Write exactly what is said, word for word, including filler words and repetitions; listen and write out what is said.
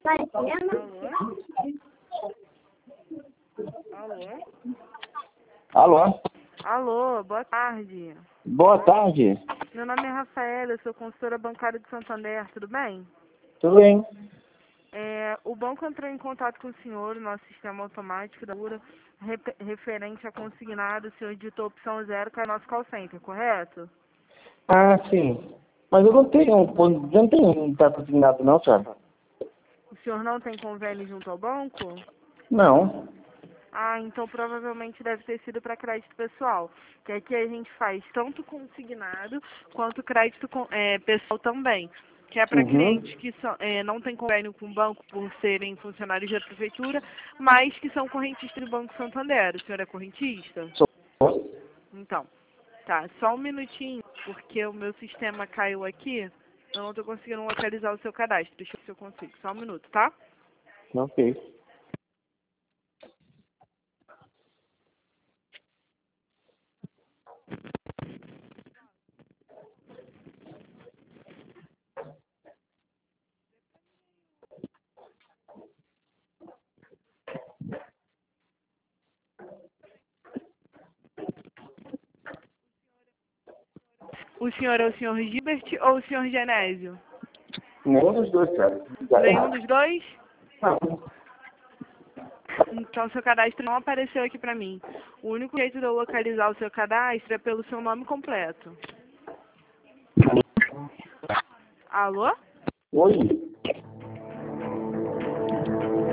Alô? Alô? Alô, boa tarde. Boa tarde. Meu nome é Rafaela, eu sou consultora bancária de Santander, tudo bem? Tudo bem? É, o banco entrou em contato com o senhor, o nosso sistema automático da URA, rep- referente a consignado, o senhor digitou opção zero, que é o nosso call center, correto? Ah, sim. Mas eu não tenho, eu não tenho um tá consignado não, senhora. O senhor não tem convênio junto ao banco? Não. Ah, então provavelmente deve ter sido para crédito pessoal, que aqui a gente faz tanto consignado quanto crédito com- é, pessoal também, que é para Uhum. clientes que são, é, não têm convênio com o banco por serem funcionários da prefeitura, mas que são correntistas do Banco Santander. O senhor é correntista? Sou. Então, tá, só um minutinho, porque o meu sistema caiu aqui, eu não estou conseguindo localizar o seu cadastro. Deixa eu ver se eu consigo, só um minuto, tá? Ok. O senhor é o senhor Gilbert ou o senhor Genésio? Nenhum dos dois, senhora. Nenhum dos dois? Não. Então, seu cadastro não apareceu aqui pra mim. O único jeito de eu localizar o seu cadastro é pelo seu nome completo. Alô? Oi?